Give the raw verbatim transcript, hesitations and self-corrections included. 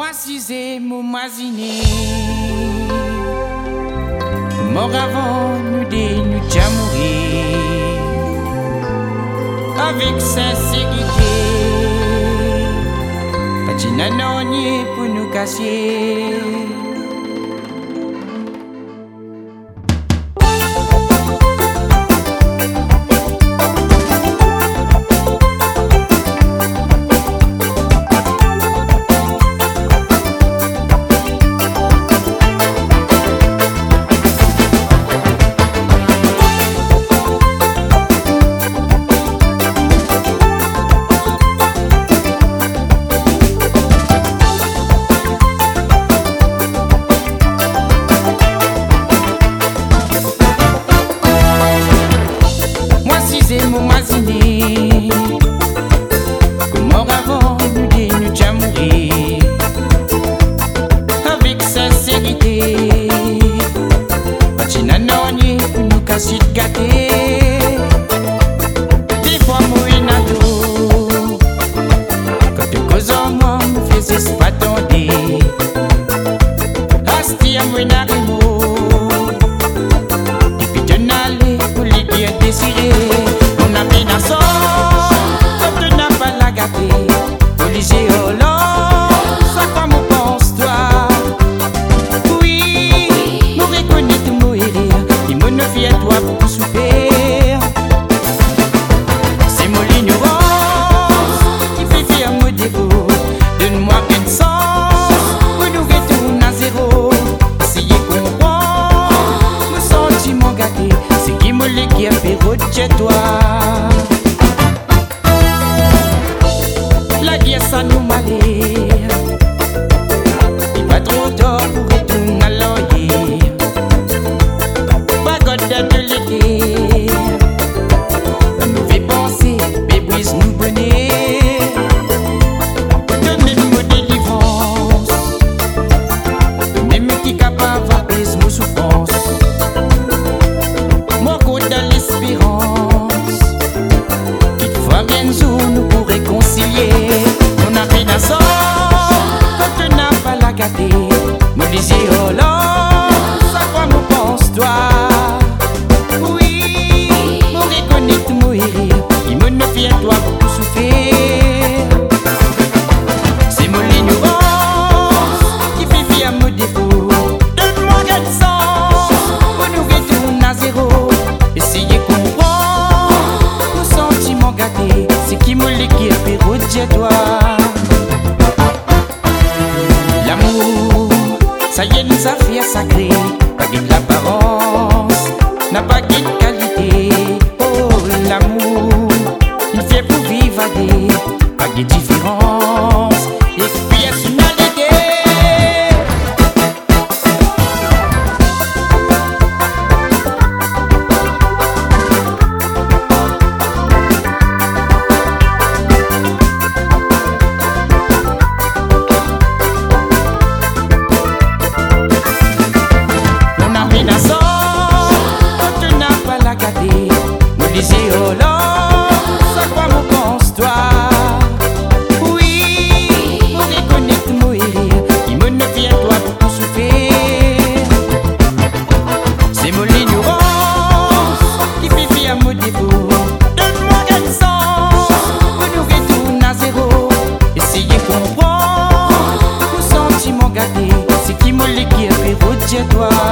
Moi si c'est mon masiné, mort avant nous de nous mourir avec sincérité. Pas de nanonier pour nous casser. Mon masiné, comment avant nous de nous mourir avec sincérité. Pas de nanonier pour nous casser de gâter. Des fois moi inado, quand tu causes en moi me faisais pas tonder. Asti à moi n'arrive et puis tu n'allais pour les dire désirer. C'est mon l'ignorance qui fait faire mon défaut. Donne-moi un sens pour nous retourner à zéro. Essayez de comprendre nos sentiments gâtés. C'est qui me les qui a fait chez toi. La guerre ça nous malheur. Il pas trop tard pour retourner à l'oeil. De l'été, un mauvais pensée, bébrise nous bonnet. De même nos délivrances, de même qui capable apaiser nos souffrances. Mon côté de l'espérance, qu'il faut bien nous pour réconcilier. On a peine à ça, quand on n'a pas la gâter. Me disais, oh là, ça quoi me pense toi? Il me ne vient toi pour tout souffrir. C'est mon l'ignorance qui fait via mon défaut. Donne-moi un sens pour nous retourner à zéro. Essayez de comprendre nos sentiments gâtés. C'est qui me l'équipe et redis toi. L'amour, ça y est, nous a fait sacré. Pas de l'apparence, n'a pas de qualité. L'amour, il fait pour vivre à des, pas de différence, et personnalité. On a rien à ça, quand on n'a pas la gâter. Me disais, oh là, ça quoi me pense toi? Oui, on reconnaît mon rire. Il me ne vient toi pour tout souffrir. C'est mon l'ignorance qui fait via mon défaut. Donne-moi un sens pour nous retourner à zéro. Essayez de comprendre nos sentiments gâtés. C'est qui me l'équipe et redis toi.